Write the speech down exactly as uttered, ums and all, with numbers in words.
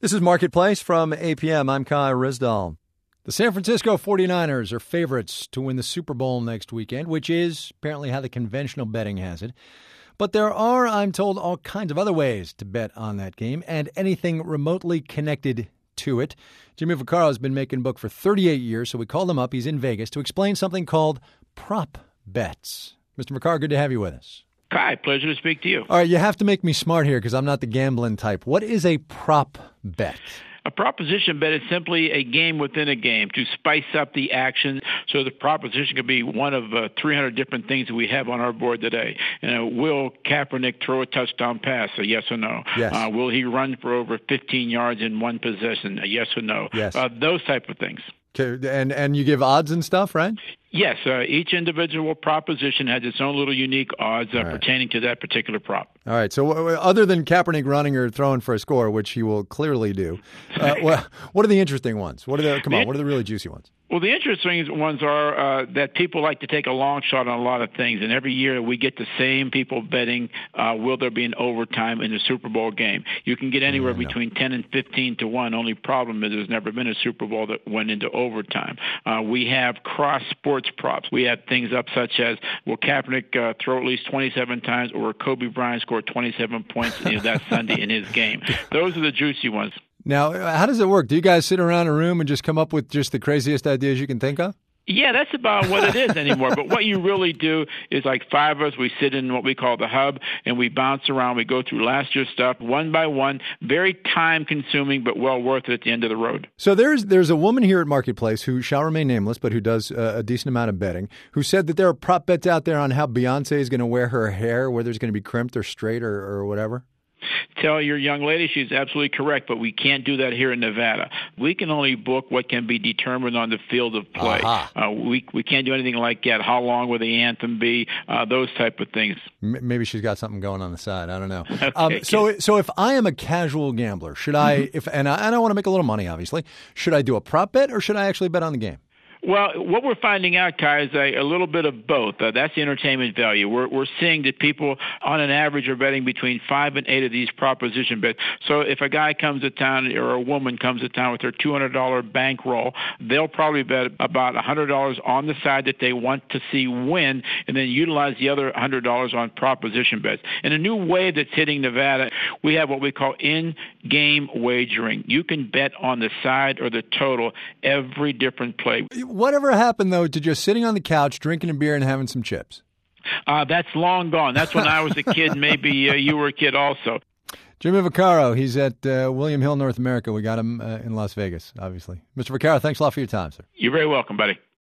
This is Marketplace from A P M. I'm Kai Rizdal. The San Francisco forty-niners are favorites to win the Super Bowl next weekend, which is apparently how the conventional betting has it. But there are, I'm told, all kinds of other ways to bet on that game and anything remotely connected to it. Jimmy Vaccaro has been making book for thirty-eight years, so we called him up. He's in Vegas to explain something called prop bets. Mister Vaccaro, good to have you with us. Kai, pleasure to speak to you. All right, you have to make me smart here because I'm not the gambling type. What is a prop bet? A proposition bet is simply a game within a game to spice up the action. So the proposition could be one of uh, three hundred different things that we have on our board today. You know, will Kaepernick throw a touchdown pass? A yes or no. Yes. Uh, will he run for over fifteen yards in one possession? A yes or no. Yes. Uh, those type of things. Okay, and and you give odds and stuff, right? Yes, uh, each individual proposition has its own little unique odds uh, right. pertaining to that particular prop. All right, so w- other than Kaepernick running or throwing for a score, which he will clearly do, uh, well, what are the interesting ones? What are the, come the, on, what are the really juicy ones? Well, the interesting ones are uh, that people like to take a long shot on a lot of things, and every year we get the same people betting, uh, will there be an overtime in the Super Bowl game? You can get anywhere yeah, between ten and fifteen to one. Only problem is there's never been a Super Bowl that went into overtime. Uh, we have cross-sports props. We have things up such as, will Kaepernick uh, throw at least twenty-seven times, or will Kobe Bryant score twenty-seven points you know, that Sunday in his game? Those are the juicy ones. Now, how does it work? Do you guys sit around a room and just come up with just the craziest ideas you can think of? Yeah, that's about what it is anymore. But what you really do is like five of us, we sit in what we call the hub, and we bounce around. We go through last year's stuff one by one. Very time-consuming, but well worth it at the end of the road. So there's there's a woman here at Marketplace who shall remain nameless, but who does uh, a decent amount of betting, who said that there are prop bets out there on how Beyonce is going to wear her hair, whether it's going to be crimped or straight or, or whatever. Tell your young lady she's absolutely correct, but we can't do that here in Nevada. We can only book what can be determined on the field of play. Uh-huh. Uh, we we can't do anything like that. How long will the anthem be? Uh, those type of things. Maybe she's got something going on the side. I don't know. Okay, um, so so if I am a casual gambler, should I, mm-hmm. if and I, and I want to make a little money, obviously, should I do a prop bet or should I actually bet on the game? Well, what we're finding out, Kai, is a, a little bit of both. Uh, that's the entertainment value. We're we're seeing that people, on an average, are betting between five and eight of these proposition bets. So if a guy comes to town or a woman comes to town with their two hundred dollars bankroll, they'll probably bet about one hundred dollars on the side that they want to see win, and then utilize the other one hundred dollars on proposition bets. And a new wave that's hitting Nevada, we have what we call in-game wagering. You can bet on the side or the total every different play. Whatever happened, though, to just sitting on the couch, drinking a beer and having some chips? Uh, that's long gone. That's when I was a kid. Maybe uh, you were a kid also. Jimmy Vaccaro, he's at uh, William Hill, North America. We got him uh, in Las Vegas, obviously. Mister Vaccaro, thanks a lot for your time, sir. You're very welcome, buddy.